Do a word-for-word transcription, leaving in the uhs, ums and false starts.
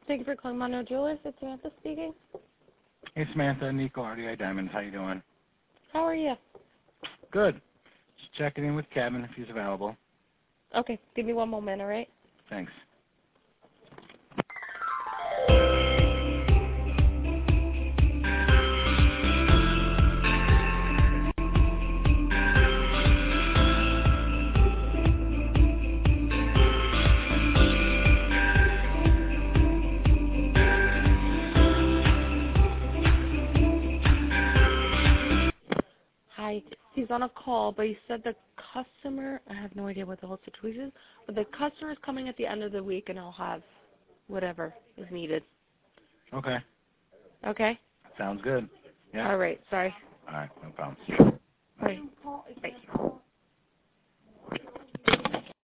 Thank you for calling Monroe Jewelers. It's Samantha speaking. Hey, Samantha, Nico, R D I Diamonds. How you doing? How are you? Good. Just checking in with Kevin if he's available. Okay, give me one moment, all right? Thanks. Hi. He's on a call, but he said the customer, I have no idea what the whole situation is, but the customer is coming at the end of the week and I'll have whatever is needed. Okay. Okay? Sounds good. Yeah. All right, sorry. All right, no problem. Bye. Bye.